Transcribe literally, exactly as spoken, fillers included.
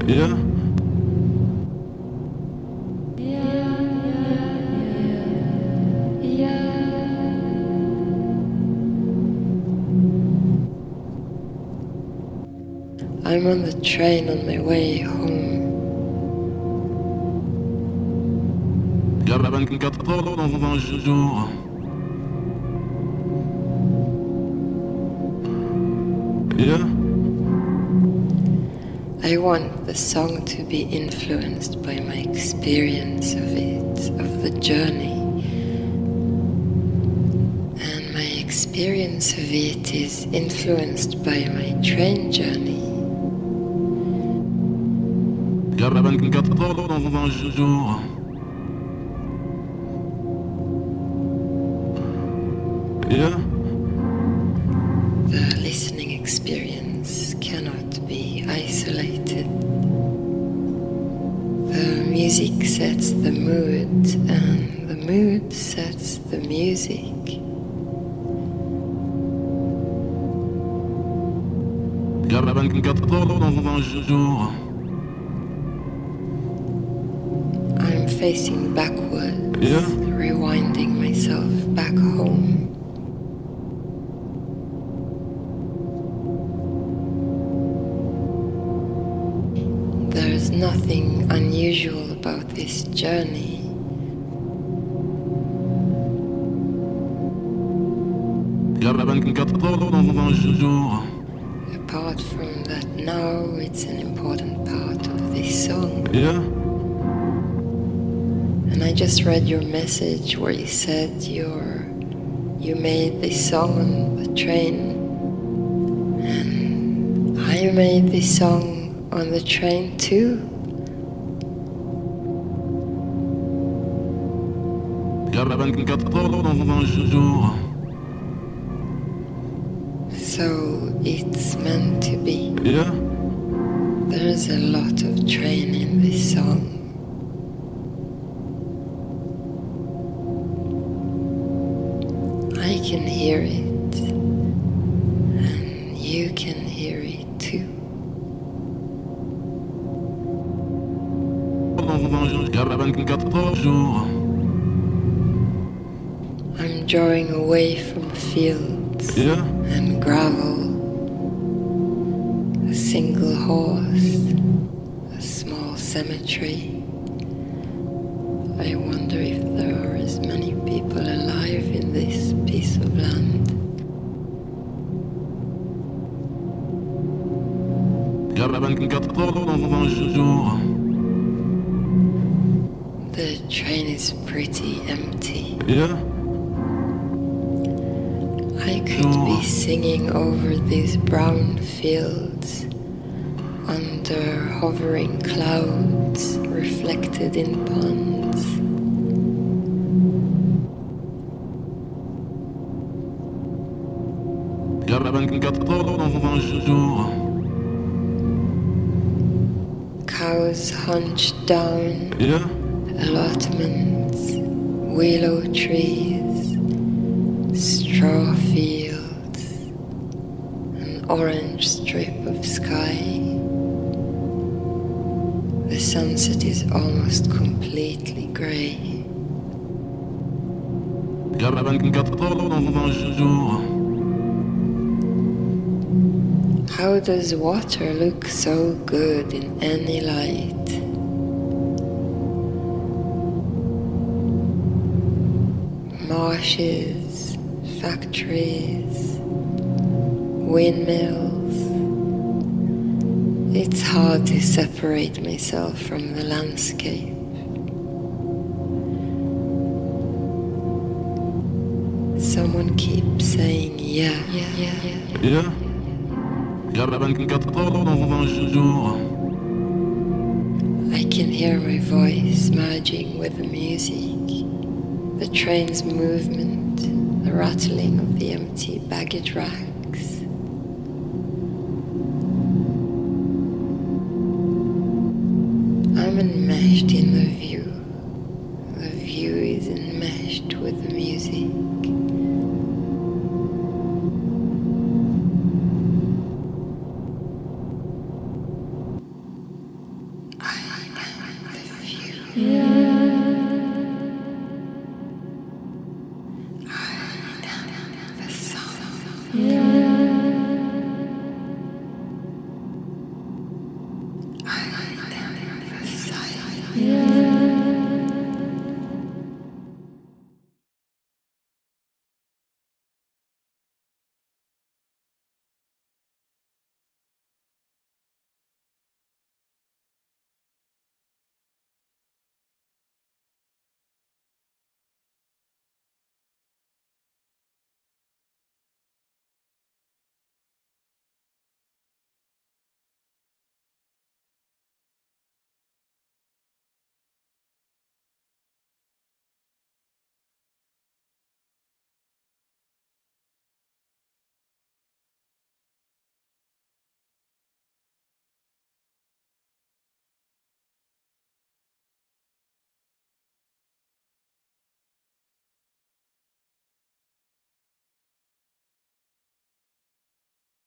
Yeah. I'm on the train on my way home. Il y a vingt-quatre heures dans un jour. Yeah. I want the song to be influenced by my experience of it, of the journey. And my experience of it is influenced by my train journey. Il y a vingt-quatre heures dans un jour. Yeah. The listening experience cannot be isolated. The music sets the mood, and the mood sets the music. Il y a vingt-quatre heures dans un jour. I'm facing backward, Yeah. rewinding myself back home. There's nothing unusual about this journey. Il y a vingt-quatre heures dans un jour. Apart from that, now it's an important part of this song. Yeah. And I just read your message where you said you're, you made this song on the train. And I made this song on the train too. Il y a vingt-quatre heures dans un jour. So it's meant to be. Yeah. There's a lot of train in this song. I can hear it, and you can hear it too. Il y a vingt-quatre heures. I'm drawing away from fields Yeah. and gravel. A single horse, a small cemetery. I wonder if there are as many people alive in this piece of land. Il y a vingt-quatre heures dans un jour. The train is pretty empty. Yeah. I could be singing over these brown fields under hovering clouds reflected in ponds. Il y a vingt-quatre heures dans un jour. Cows hunched down, Yeah. allotments, willow trees, straw fields, an orange strip of sky. The sunset is almost completely grey. Il y a vingt-quatre heures dans un jour. How does water look so good in any light? Marshes, factories, windmills. It's hard to separate myself from the landscape. Someone keeps saying, yeah, yeah, yeah, yeah. Yeah. Il y a vingt-quatre heures dans un jour. I can hear my voice merging with the music, the train's movement, the rattling of the empty baggage rack.